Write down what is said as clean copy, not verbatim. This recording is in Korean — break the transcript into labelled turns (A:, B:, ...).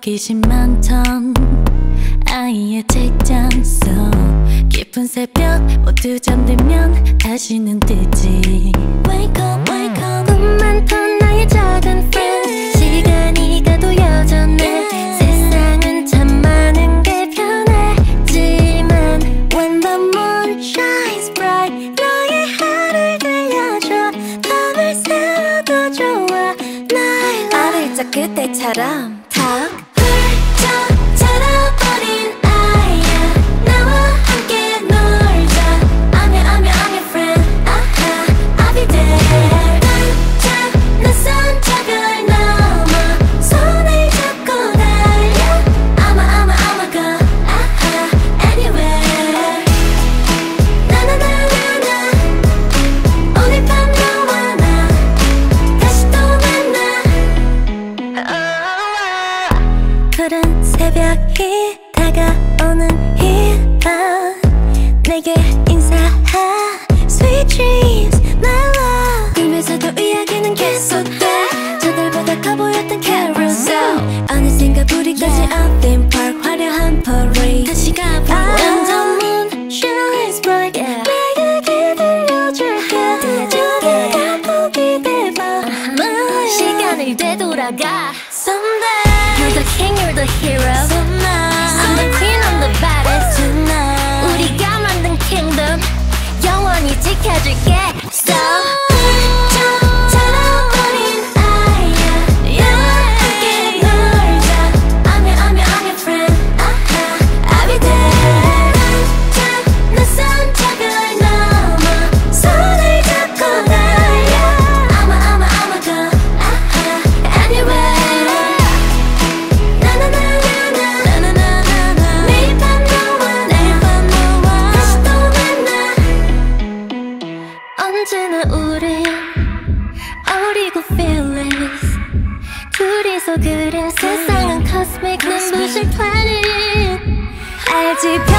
A: 호기심 많던 아이의 책장 속 깊은 새벽 모두 잠들면 다시는 뜨지. Wake up, wake up. 꿈 많던 나의 작은 friend, 시간이 가도 여전해. 세상은 참 많은 게 변했지만 When the moon shines bright, 너의 하루를 들려줘. 밤을 새워도 좋아. 나의 어릴 적 그때처럼 탁 훌쩍 자라버린 아이야. 나와 함께 놀자. I'm your friend. I'll be there. 반짝 낯선 차별 넘어 손을 잡고 달려. I'ma go anywhere. 나나나나나 오늘 밤 너와 나 다시 또 만나. 푸른 새벽이 다가오는 이 밤 내게 인사하. Sweet dreams, my love. 꿈에서도 이야기는 계속돼. 저들보다 커 보였던 carousel. 어느샌가 불이 꺼진 up theme park 화려한 parade. 다시 가봐. When the moon shines bright, 내가 기다려줄게. 저들가 보기 대봐. 시간을 되돌아가. Someday you're the king, you're the hero. I'm the queen, I'm the baddest. 우리가 만든 kingdom 영원히 지켜줄게. So 훌쩍 자라버린 아이야. 나와 함께 놀자. I'm your friend. I'll be there. 반짝 낯선 차별 넘어 손을 잡고 달려. I'ma go anywhere. 나나나나나 매일 밤 너와 나 다시 또 만나. 언제나 우린 어리고 fearless. 둘이서 그래. 세상은 cosmic 눈부실 planet. 알지